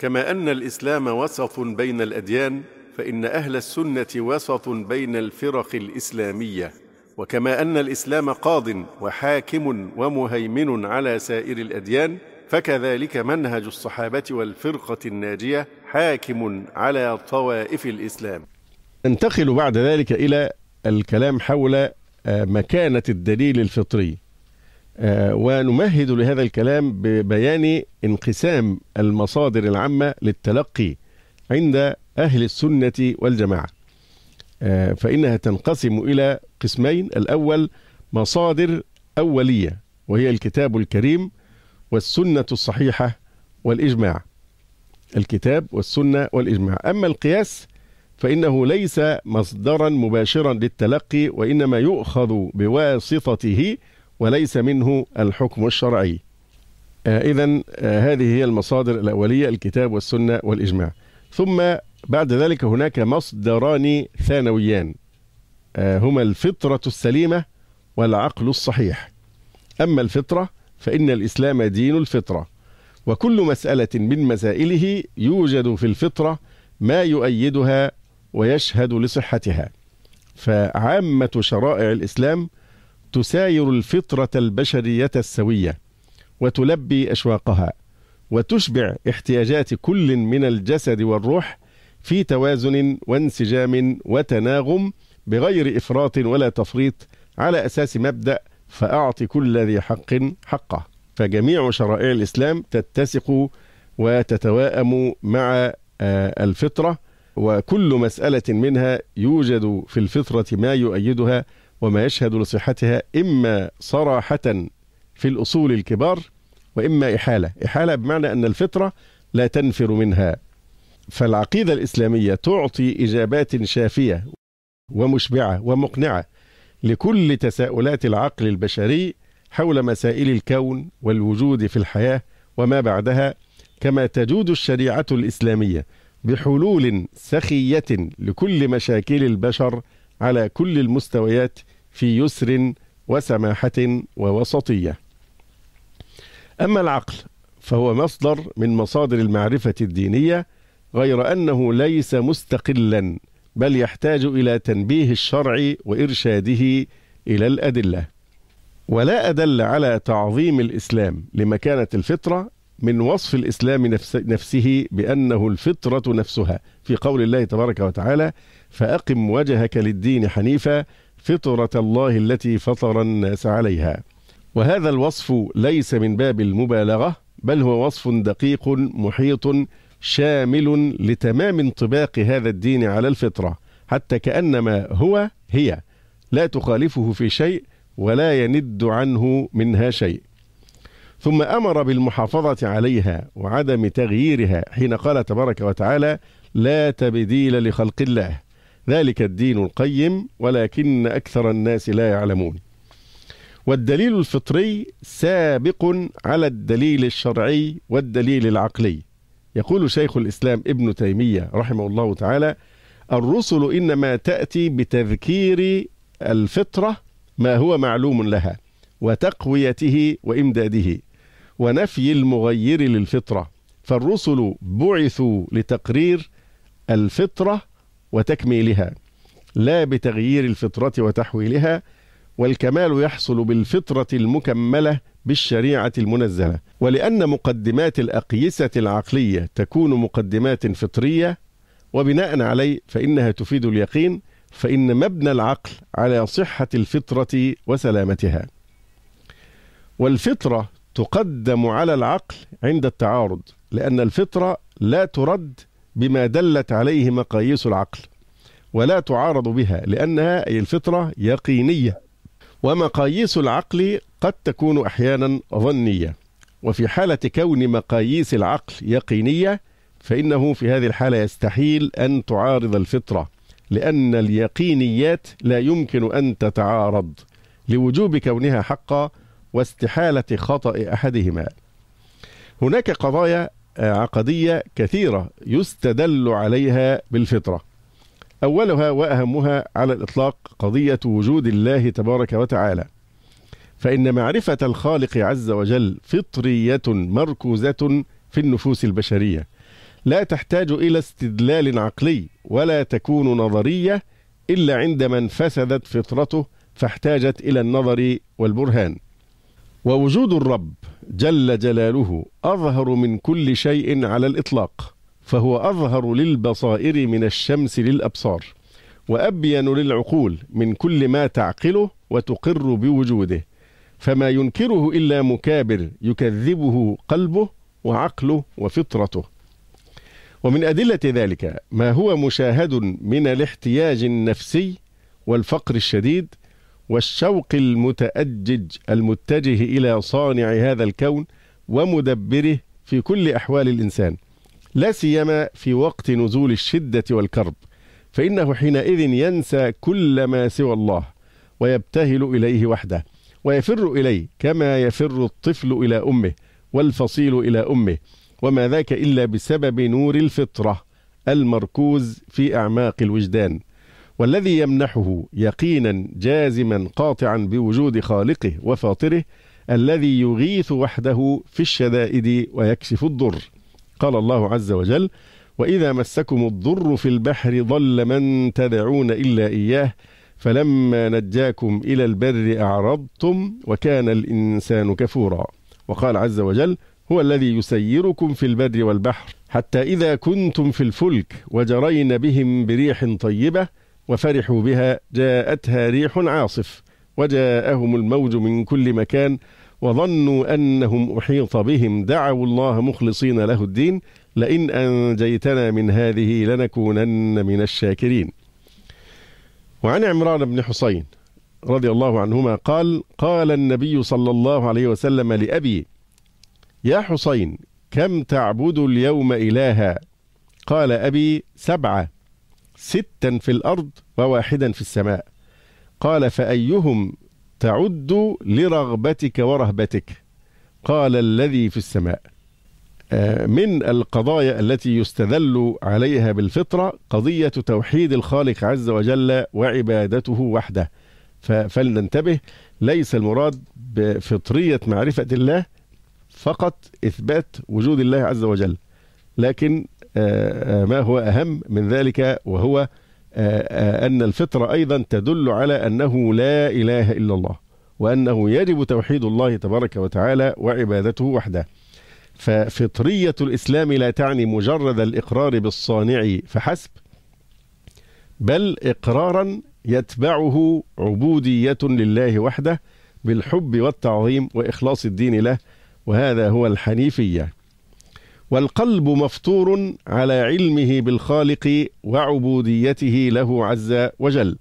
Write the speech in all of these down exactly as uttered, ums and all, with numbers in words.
كما أن الإسلام وسط بين الأديان، فإن أهل السنة وسط بين الفرق الإسلامية. وكما أن الإسلام قاض وحاكم ومهيمن على سائر الأديان، فكذلك منهج الصحابة والفرقة الناجية حاكم على طوائف الإسلام. ننتقل بعد ذلك إلى الكلام حول مكانة الدليل الفطري، ونمهد لهذا الكلام ببيان انقسام المصادر العامة للتلقي عند أهل السنة والجماعة، فإنها تنقسم إلى قسمين. الأول مصادر أولية، وهي الكتاب الكريم والسنة الصحيحة والإجماع، الكتاب والسنة والإجماع. أما القياس فإنه ليس مصدرا مباشرا للتلقي، وإنما يؤخذ بواسطته وليس منه الحكم الشرعي. آه إذن آه هذه هي المصادر الأولية، الكتاب والسنة والإجماع. ثم بعد ذلك هناك مصدران ثانويان، آه هما الفطرة السليمة والعقل الصحيح. أما الفطرة فإن الإسلام دين الفطرة، وكل مسألة من مسائله يوجد في الفطرة ما يؤيدها ويشهد لصحتها. فعامة شرائع الإسلام تساير الفطرة البشرية السوية، وتلبي أشواقها، وتشبع احتياجات كل من الجسد والروح في توازن وانسجام وتناغم، بغير إفراط ولا تفريط، على أساس مبدأ فأعط كل ذي حق حقه. فجميع شرائع الإسلام تتسق وتتواءم مع الفطرة، وكل مسألة منها يوجد في الفطرة ما يؤيدها وما يشهد لصحتها، إما صراحة في الأصول الكبار، وإما إحالة. إحالة بمعنى أن الفطرة لا تنفر منها. فالعقيدة الإسلامية تعطي إجابات شافية ومشبعة ومقنعة لكل تساؤلات العقل البشري حول مسائل الكون والوجود في الحياة وما بعدها، كما تجود الشريعة الإسلامية بحلول سخية لكل مشاكل البشر على كل المستويات في يسر وسماحة ووسطية. أما العقل فهو مصدر من مصادر المعرفة الدينية، غير أنه ليس مستقلا، بل يحتاج إلى تنبيه الشرع وإرشاده إلى الأدلة. ولا أدل على تعظيم الإسلام لمكانة الفطرة من وصف الإسلام نفسه بأنه الفطرة نفسها، في قول الله تبارك وتعالى: فأقم وجهك للدين حنيفا فطرة الله التي فطر الناس عليها. وهذا الوصف ليس من باب المبالغة، بل هو وصف دقيق محيط شامل لتمام انطباق هذا الدين على الفطرة، حتى كأنما هو هي، لا تخالفه في شيء ولا يند عنه منها شيء. ثم أمر بالمحافظة عليها وعدم تغييرها، حين قال تبارك وتعالى: لا تبديل لخلق الله، ذلك الدين القيم ولكن أكثر الناس لا يعلمون. والدليل الفطري سابق على الدليل الشرعي والدليل العقلي. يقول شيخ الإسلام ابن تيمية رحمه الله تعالى: الرسل إنما تأتي بتذكير الفطرة ما هو معلوم لها، وتقويته وإمداده، ونفي المغير للفطرة. فالرسل بعثوا لتقرير الفطرة وتكميلها، لا بتغيير الفطرة وتحويلها. والكمال يحصل بالفطرة المكملة بالشريعة المنزلة. ولأن مقدمات الأقيسة العقلية تكون مقدمات فطرية، وبناء عليه فإنها تفيد اليقين، فإن مبنى العقل على صحة الفطرة وسلامتها. والفطرة تقدم على العقل عند التعارض، لأن الفطرة لا ترد بما دلت عليه مقاييس العقل، ولا تعارض بها، لأنها أي الفطرة يقينية، ومقاييس العقل قد تكون أحيانا ظنية. وفي حالة كون مقاييس العقل يقينية، فإنه في هذه الحالة يستحيل أن تعارض الفطرة، لأن اليقينيات لا يمكن أن تتعارض لوجوب كونها حقا واستحالة خطأ أحدهما. هناك قضايا عقدية كثيرة يستدل عليها بالفطرة. أولها وأهمها على الإطلاق قضية وجود الله تبارك وتعالى، فإن معرفة الخالق عز وجل فطرية مركوزة في النفوس البشرية، لا تحتاج إلى استدلال عقلي ولا تكون نظرية إلا عندما انفسدت فطرته فاحتاجت إلى النظر والبرهان. ووجود الرب جل جلاله أظهر من كل شيء على الإطلاق، فهو أظهر للبصائر من الشمس للأبصار، وأبين للعقول من كل ما تعقله وتقر بوجوده، فما ينكره إلا مكابر يكذبه قلبه وعقله وفطرته. ومن أدلة ذلك ما هو مشاهد من الاحتياج النفسي والفقر الشديد والشوق المتأجج المتجه إلى صانع هذا الكون ومدبره في كل أحوال الإنسان، لا سيما في وقت نزول الشدة والكرب، فإنه حينئذ ينسى كل ما سوى الله ويبتهل إليه وحده، ويفر إليه كما يفر الطفل إلى أمه والفصيل إلى أمه، وما ذاك إلا بسبب نور الفطرة المركوز في أعماق الوجدان، والذي يمنحه يقينا جازما قاطعا بوجود خالقه وفاطره الذي يغيث وحده في الشدائد ويكشف الضر. قال الله عز وجل: وإذا مسكم الضر في البحر ضل من تدعون إلا إياه فلما نجاكم إلى البر أعرضتم وكان الإنسان كفورا. وقال عز وجل: هو الذي يسيركم في البر والبحر حتى إذا كنتم في الفلك وجرين بهم بريح طيبة وفرحوا بها جاءتها ريح عاصف وجاءهم الموج من كل مكان وظنوا أنهم أحيط بهم دعوا الله مخلصين له الدين لئن أنجيتنا من هذه لنكونن من الشاكرين. وعن عمران بن حسين رضي الله عنهما قال: قال النبي صلى الله عليه وسلم لأبي: يا حسين كم تعبد اليوم إلها؟ قال أبي: سبعة، ستا في الأرض وواحدا في السماء. قال: فأيهم تعد لرغبتك ورهبتك؟ قال: الذي في السماء. من القضايا التي يستدل عليها بالفطرة قضية توحيد الخالق عز وجل وعبادته وحده، فلننتبه، ليس المراد بفطرية معرفة الله فقط إثبات وجود الله عز وجل، لكن ما هو أهم من ذلك وهو أن الفطرة أيضا تدل على أنه لا إله إلا الله، وأنه يجب توحيد الله تبارك وتعالى وعبادته وحده. ففطرية الإسلام لا تعني مجرد الإقرار بالصانع فحسب، بل إقرارا يتبعه عبودية لله وحده بالحب والتعظيم وإخلاص الدين له، وهذا هو الحنيفية. والقلب مفطور على علمه بالخالق وعبوديته له عز وجل.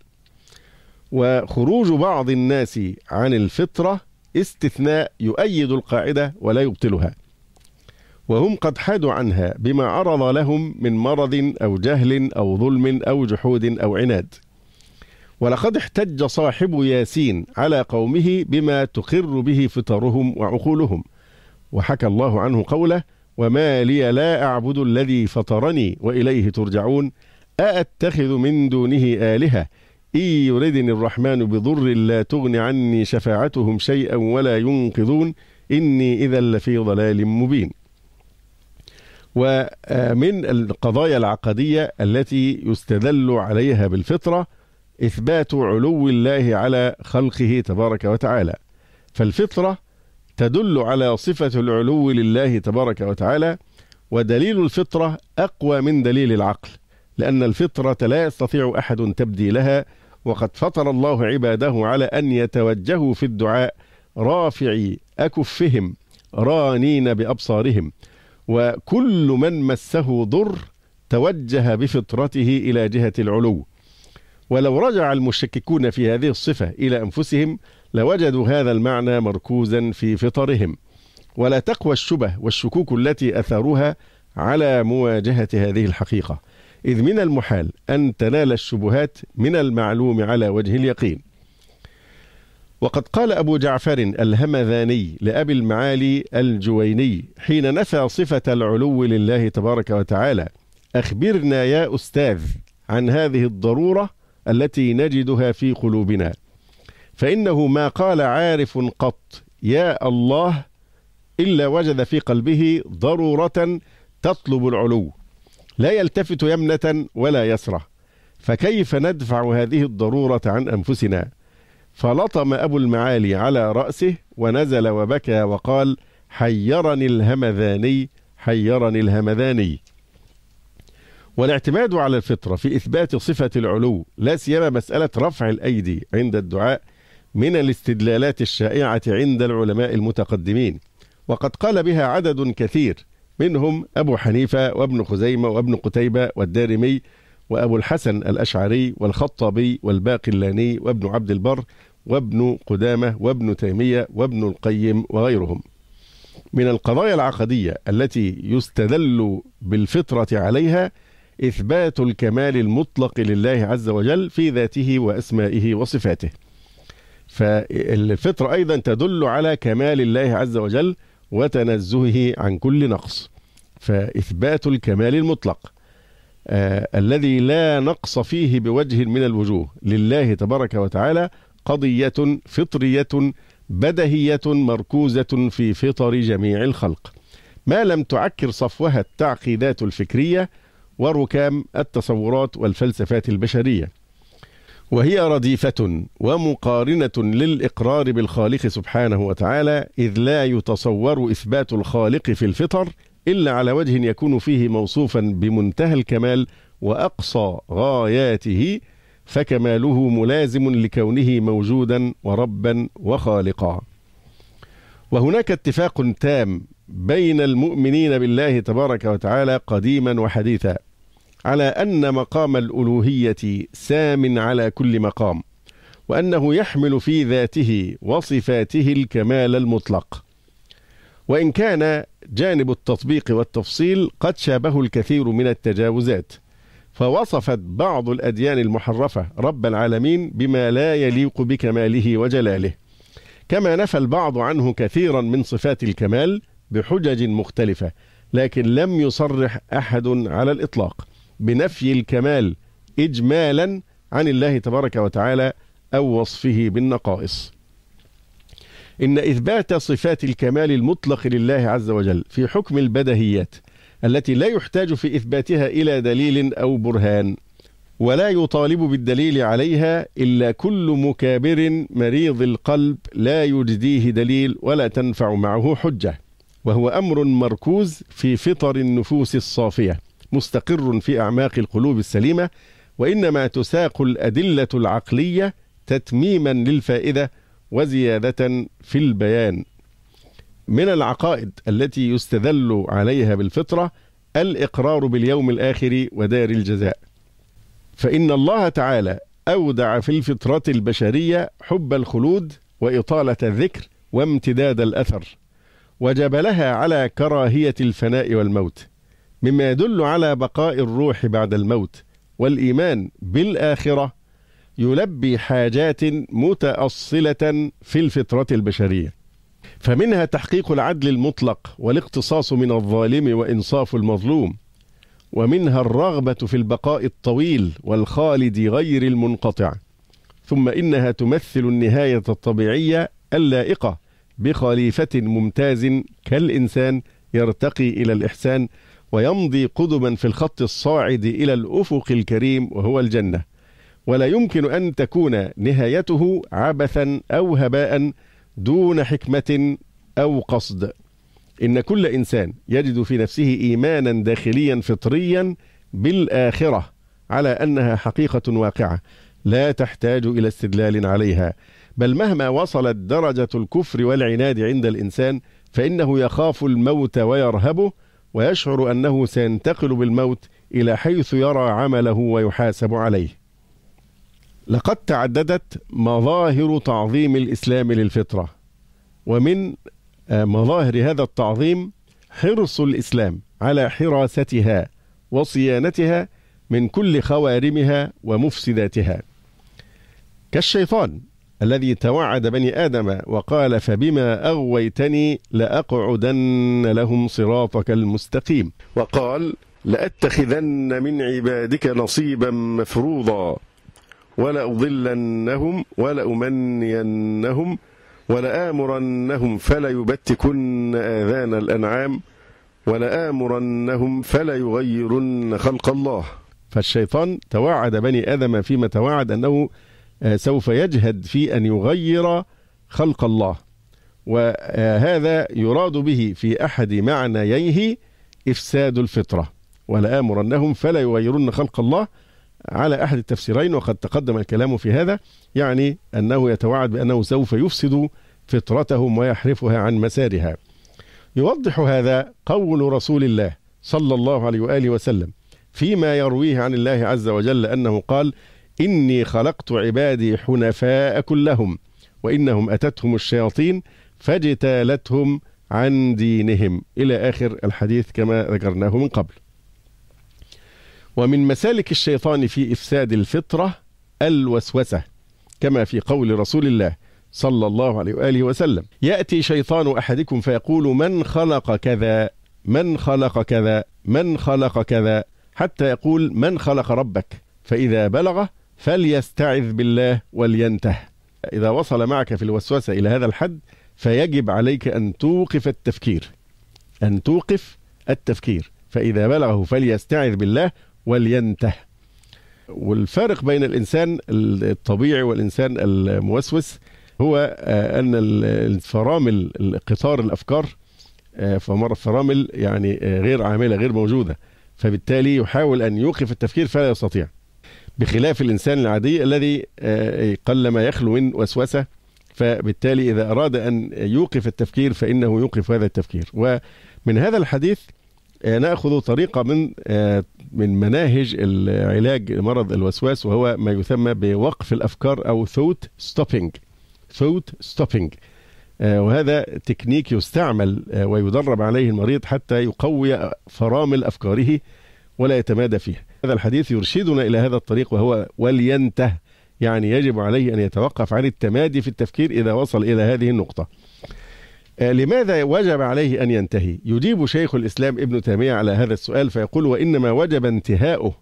وخروج بعض الناس عن الفطرة استثناء يؤيد القاعدة ولا يبطلها، وهم قد حادوا عنها بما عرض لهم من مرض أو جهل أو ظلم أو جحود أو عناد. ولقد احتج صاحب ياسين على قومه بما تقر به فطرهم وعقولهم، وحكى الله عنه قوله: وما لي لا أعبد الذي فطرني وإليه ترجعون أأتخذ من دونه آلهة إن يردني الرحمن بضر لا تغن عني شفاعتهم شيئا ولا ينقذون إني إذا لفي ضلال مبين. ومن القضايا العقدية التي يستدل عليها بالفطرة إثبات علو الله على خلقه تبارك وتعالى، فالفطرة تدل على صفة العلو لله تبارك وتعالى، ودليل الفطرة أقوى من دليل العقل، لأن الفطرة لا يستطيع أحد تبديلها، وقد فطر الله عباده على أن يتوجهوا في الدعاء رافعي أكفهم رانين بأبصارهم، وكل من مسه ضر توجه بفطرته إلى جهة العلو. ولو رجع المشككون في هذه الصفة إلى أنفسهم لوجدوا هذا المعنى مركوزا في فطرهم، ولا تقوى الشبه والشكوك التي أثروها على مواجهة هذه الحقيقة، إذ من المحال أن تنال الشبهات من المعلوم على وجه اليقين. وقد قال أبو جعفر الهمذاني لأبي المعالي الجويني حين نفى صفة العلو لله تبارك وتعالى: أخبرنا يا أستاذ عن هذه الضرورة التي نجدها في قلوبنا، فإنه ما قال عارف قط يا الله إلا وجد في قلبه ضرورة تطلب العلو، لا يلتفت يمنة ولا يسرة، فكيف ندفع هذه الضرورة عن أنفسنا؟ فلطم أبو المعالي على رأسه ونزل وبكى وقال: حيرني الهمذاني، حيرني الهمذاني. والاعتماد على الفطرة في إثبات صفة العلو، لا سيما مسألة رفع الأيدي عند الدعاء، من الاستدلالات الشائعة عند العلماء المتقدمين، وقد قال بها عدد كثير، منهم أبو حنيفة وابن خزيمة وابن قتيبة والدارمي وأبو الحسن الأشعري والخطابي والباقلاني وابن عبد البر وابن قدامة وابن تيمية وابن القيم وغيرهم. من القضايا العقدية التي يستدل بالفطرة عليها إثبات الكمال المطلق لله عز وجل في ذاته وأسمائه وصفاته، فالفطرة أيضا تدل على كمال الله عز وجل وتنزهه عن كل نقص، فإثبات الكمال المطلق آه الذي لا نقص فيه بوجه من الوجوه لله تبارك وتعالى قضية فطرية بدهية مركوزة في فطر جميع الخلق، ما لم تعكر صفوها التعقيدات الفكرية وركام التصورات والفلسفات البشرية، وهي رديفة ومقارنة للإقرار بالخالق سبحانه وتعالى، إذ لا يتصور إثبات الخالق في الفطر إلا على وجه يكون فيه موصوفا بمنتهى الكمال وأقصى غاياته، فكماله ملازم لكونه موجودا وربا وخالقا. وهناك اتفاق تام بين المؤمنين بالله تبارك وتعالى قديما وحديثا على أن مقام الألوهية سام على كل مقام، وأنه يحمل في ذاته وصفاته الكمال المطلق، وإن كان جانب التطبيق والتفصيل قد شابه الكثير من التجاوزات، فوصفت بعض الأديان المحرفة رب العالمين بما لا يليق بكماله وجلاله، كما نفى البعض عنه كثيرا من صفات الكمال بحجج مختلفة، لكن لم يصرح أحد على الإطلاق بنفي الكمال إجمالا عن الله تبارك وتعالى أو وصفه بالنقائص. إن إثبات صفات الكمال المطلق لله عز وجل في حكم البدهيات التي لا يحتاج في إثباتها إلى دليل أو برهان، ولا يطالب بالدليل عليها إلا كل مكابر مريض القلب لا يجديه دليل ولا تنفع معه حجة، وهو أمر مركوز في فطر النفوس الصافية مستقر في أعماق القلوب السليمة، وإنما تساق الأدلة العقلية تتميما للفائدة وزيادة في البيان. من العقائد التي يستدل عليها بالفطرة الإقرار باليوم الآخر ودار الجزاء، فإن الله تعالى أودع في الفطرة البشرية حب الخلود وإطالة الذكر وامتداد الأثر، وجبلها على كراهية الفناء والموت، مما يدل على بقاء الروح بعد الموت، والإيمان بالآخرة يلبي حاجات متأصلة في الفطرة البشرية، فمنها تحقيق العدل المطلق والاقتصاص من الظالم وإنصاف المظلوم، ومنها الرغبة في البقاء الطويل والخالد غير المنقطع، ثم إنها تمثل النهاية الطبيعية اللائقة بخليفة ممتاز كالإنسان يرتقي إلى الإحسان ويمضي قدما في الخط الصاعد إلى الأفق الكريم وهو الجنة، ولا يمكن أن تكون نهايته عبثا أو هباء دون حكمة أو قصد. إن كل إنسان يجد في نفسه إيمانا داخليا فطريا بالآخرة على أنها حقيقة واقعة لا تحتاج إلى استدلال عليها، بل مهما وصلت درجة الكفر والعناد عند الإنسان فإنه يخاف الموت ويرهبه، ويشعر أنه سينتقل بالموت إلى حيث يرى عمله ويحاسب عليه. لقد تعددت مظاهر تعظيم الإسلام للفطرة، ومن مظاهر هذا التعظيم حرص الإسلام على حراستها وصيانتها من كل خوارمها ومفسداتها، كالشيطان الذي توعد بني آدم وقال: فبما أغويتني لأقعدن لهم صراطك المستقيم، وقال: لأتخذن من عبادك نصيبا مفروضا ولأضلنهم ولأمنينهم ولآمرنهم فليبتكن آذان الأنعام ولآمرنهم فلا يغيرن خلق الله. فالشيطان توعد بني آدم فيما توعد أنه سوف يجهد في أن يغير خلق الله، وهذا يراد به في أحد معنييه إفساد الفطرة. ولآمرنهم فلا يغيرن خلق الله على أحد التفسيرين، وقد تقدم الكلام في هذا، يعني أنه يتوعد بأنه سوف يفسد فطرتهم ويحرفها عن مسارها. يوضح هذا قول رسول الله صلى الله عليه وآله وسلم فيما يرويه عن الله عز وجل أنه قال: إني خلقت عبادي حنفاء كلهم وإنهم أتتهم الشياطين فاجتالتهم عن دينهم، إلى آخر الحديث كما ذكرناه من قبل. ومن مسالك الشيطان في إفساد الفطرة الوسوسة، كما في قول رسول الله صلى الله عليه وآله وسلم: يأتي شيطان أحدكم فيقول من خلق كذا من خلق كذا من خلق كذا، حتى يقول من خلق ربك، فإذا بلغ فليستعذ بالله ولينته. إذا وصل معك في الوسوسة إلى هذا الحد فيجب عليك أن توقف التفكير أن توقف التفكير فإذا بلغه فليستعذ بالله ولينته. والفارق بين الإنسان الطبيعي والإنسان الموسوس هو أن الفرامل قطار الأفكار فمر فرامل يعني غير عاملة غير موجودة، فبالتالي يحاول أن يوقف التفكير فلا يستطيع، بخلاف الإنسان العادي الذي قلما يخلو من وسوسة، فبالتالي إذا أراد أن يوقف التفكير فإنه يوقف هذا التفكير. ومن هذا الحديث نأخذ طريقة من من مناهج العلاج مرض الوسواس، وهو ما يسمى بوقف الأفكار أو thought stopping thought stopping وهذا تكنيك يستعمل ويدرب عليه المريض حتى يقوي فرامل أفكاره ولا يتمادى فيها. هذا الحديث يرشدنا إلى هذا الطريق، وهو ولينته، يعني يجب عليه أن يتوقف عن التمادي في التفكير إذا وصل إلى هذه النقطة. لماذا وجب عليه أن ينتهي؟ يجيب شيخ الإسلام ابن تيمية على هذا السؤال فيقول: وإنما وجب انتهاؤه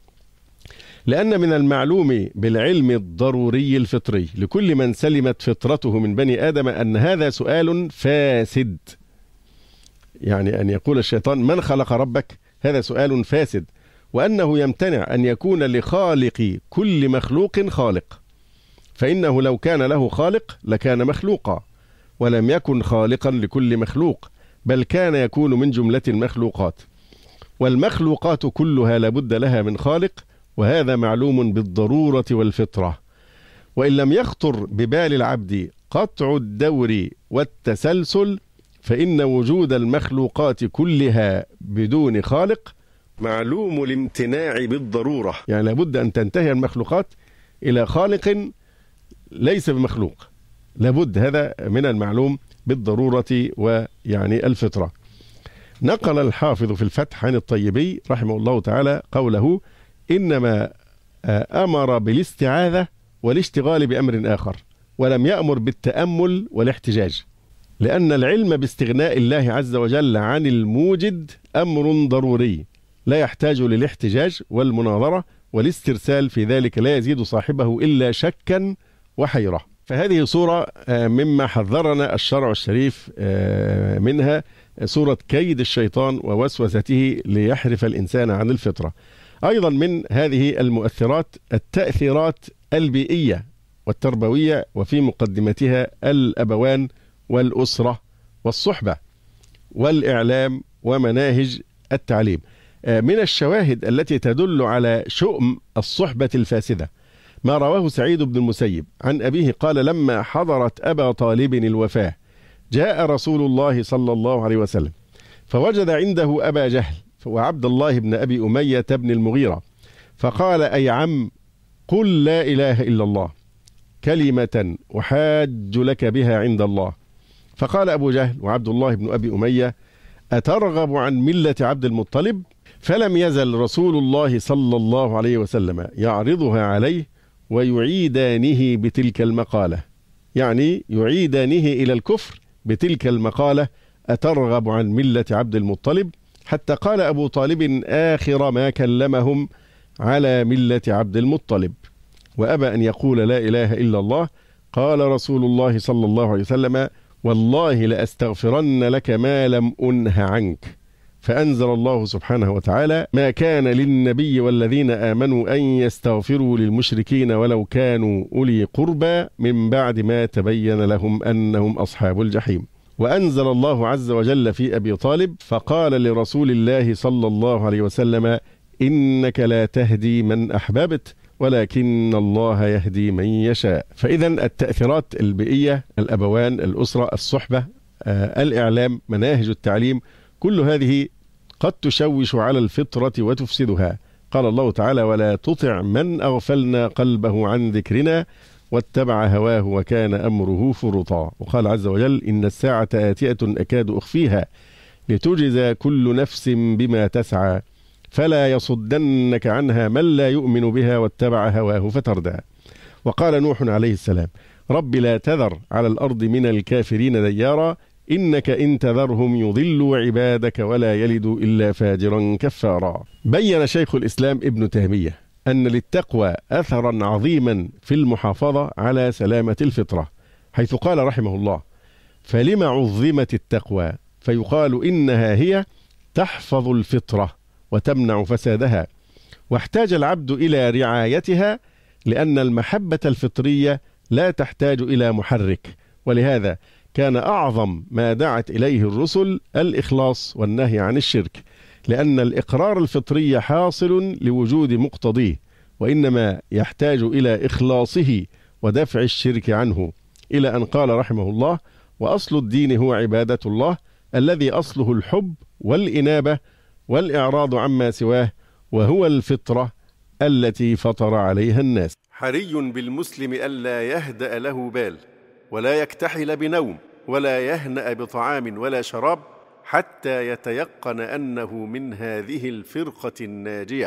لأن من المعلوم بالعلم الضروري الفطري لكل من سلمت فطرته من بني آدم أن هذا سؤال فاسد. يعني أن يقول الشيطان من خلق ربك، هذا سؤال فاسد، وأنه يمتنع أن يكون لخالق كل مخلوق خالق، فإنه لو كان له خالق لكان مخلوقا، ولم يكن خالقا لكل مخلوق، بل كان يكون من جملة المخلوقات، والمخلوقات كلها لابد لها من خالق، وهذا معلوم بالضرورة والفطرة. وإن لم يخطر ببال العبد قطع الدور والتسلسل فإن وجود المخلوقات كلها بدون خالق معلوم الامتناع بالضرورة، يعني لابد أن تنتهي المخلوقات إلى خالق ليس بمخلوق، لابد، هذا من المعلوم بالضرورة ويعني الفطرة. نقل الحافظ في الفتح عن الطيبي رحمه الله تعالى قوله: إنما أمر بالاستعاذة والاشتغال بأمر آخر، ولم يأمر بالتأمل والاحتجاج، لأن العلم باستغناء الله عز وجل عن الموجد أمر ضروري لا يحتاج للاحتجاج والمناظرة والاسترسال، في ذلك لا يزيد صاحبه إلا شكا وحيرة. فهذه صورة مما حذرنا الشرع الشريف منها، صورة كيد الشيطان ووسوسته ليحرف الإنسان عن الفطرة. أيضا من هذه المؤثرات التأثيرات البيئية والتربوية، وفي مقدمتها الأبوان والأسرة والصحبة والإعلام ومناهج التعليم. من الشواهد التي تدل على شؤم الصحبة الفاسدة ما رواه سعيد بن المسيب عن أبيه قال: لما حضرت أبا طالب الوفاة جاء رسول الله صلى الله عليه وسلم فوجد عنده أبا جهل وعبد الله بن أبي أمية بن المغيرة، فقال: أي عم، قل لا إله إلا الله كلمة أحاج لك بها عند الله. فقال أبو جهل وعبد الله بن أبي أمية: أترغب عن ملة عبد المطلب؟ فلم يزل رسول الله صلى الله عليه وسلم يعرضها عليه ويعيدانه بتلك المقالة، يعني يعيدانه إلى الكفر بتلك المقالة: أترغب عن ملة عبد المطلب؟ حتى قال أبو طالب آخر ما كلمهم: على ملة عبد المطلب، وأبى أن يقول لا إله إلا الله. قال رسول الله صلى الله عليه وسلم: والله لأستغفرن لك ما لم أنه عنك. فأنزل الله سبحانه وتعالى: ما كان للنبي والذين آمنوا أن يستغفروا للمشركين ولو كانوا أولي قربى من بعد ما تبين لهم أنهم أصحاب الجحيم. وأنزل الله عز وجل في أبي طالب فقال لرسول الله صلى الله عليه وسلم: إنك لا تهدي من أحببت ولكن الله يهدي من يشاء. فإذا التأثيرات البيئية، الأبوان، الأسرة، الصحبة، آه، الإعلام، مناهج التعليم، كل هذه قد تشوش على الفطرة وتفسدها. قال الله تعالى: ولا تطع من أغفلنا قلبه عن ذكرنا واتبع هواه وكان أمره فرطا. وقال عز وجل: إن الساعة آتية أكاد أخفيها لتجزى كل نفس بما تسعى فلا يصدنك عنها من لا يؤمن بها واتبع هواه فتردى. وقال نوح عليه السلام: رب لا تذر على الأرض من الكافرين ديارا إنك إن تذرهم يضلوا عبادك ولا يلدوا إلا فاجرا كفارا. بين شيخ الإسلام ابن تيمية أن للتقوى أثرا عظيما في المحافظة على سلامة الفطرة، حيث قال رحمه الله: فلما عظمت التقوى؟ فيقال إنها هي تحفظ الفطرة وتمنع فسادها، واحتاج العبد إلى رعايتها لأن المحبة الفطرية لا تحتاج إلى محرك. ولهذا كان أعظم ما دعت إليه الرسل الإخلاص والنهي عن الشرك، لأن الإقرار الفطري حاصل لوجود مقتضيه، وإنما يحتاج إلى إخلاصه ودفع الشرك عنه، إلى أن قال رحمه الله: وأصل الدين هو عبادة الله الذي أصله الحب والإنابة والإعراض عما سواه، وهو الفطرة التي فطر عليها الناس. حري بالمسلم ألا يهدأ له بال ولا يكتحل بنوم ولا يهنأ بطعام ولا شراب حتى يتيقن أنه من هذه الفرقة الناجية،